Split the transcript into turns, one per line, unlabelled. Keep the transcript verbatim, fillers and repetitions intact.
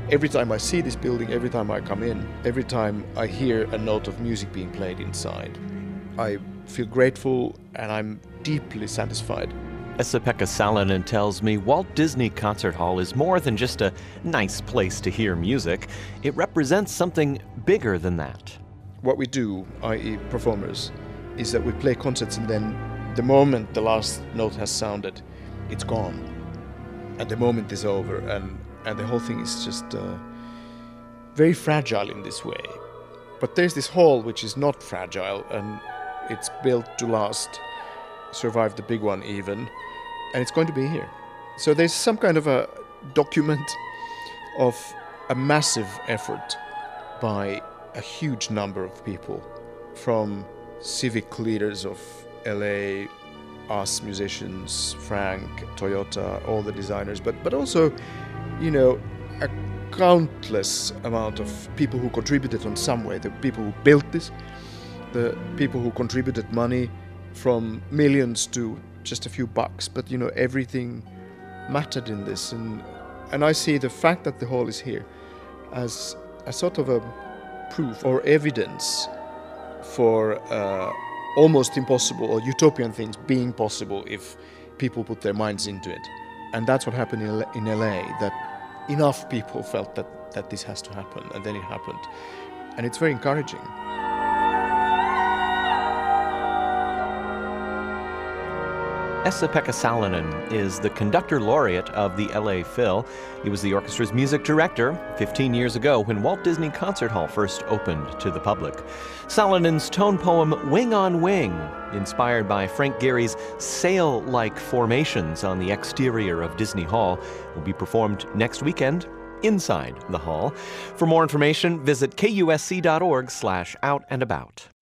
Every time I see this building, every time I come in, every time I hear a note of music being played inside, I feel grateful and I'm deeply satisfied.
Esa-Pekka Salonen tells me Walt Disney Concert Hall is more than just a nice place to hear music. It represents something bigger than that.
What we do, that is performers, is that we play concerts and then the moment the last note has sounded, it's gone. And the moment is over and, and the whole thing is just uh, very fragile in this way. But there's this hall which is not fragile and it's built to last, survive the big one even, and it's going to be here. So there's some kind of a document of a massive effort by a huge number of people, from civic leaders of L A, us musicians, Frank, Toyota, all the designers, but, but also, you know, a countless amount of people who contributed in some way, the people who built this, the people who contributed money from millions to just a few bucks, but you know, everything mattered in this. And and I see the fact that the hall is here as a sort of a proof or evidence for uh, almost impossible or utopian things being possible if people put their minds into it. And that's what happened in in L A, that enough people felt that, that this has to happen, and then it happened. And it's very encouraging.
Esa-Pekka Salonen is the conductor laureate of the L A Phil. He was the orchestra's music director fifteen years ago when Walt Disney Concert Hall first opened to the public. Salonen's tone poem Wing on Wing, inspired by Frank Gehry's sail-like formations on the exterior of Disney Hall, will be performed next weekend inside the hall. For more information, visit kusc dot org slash out and about.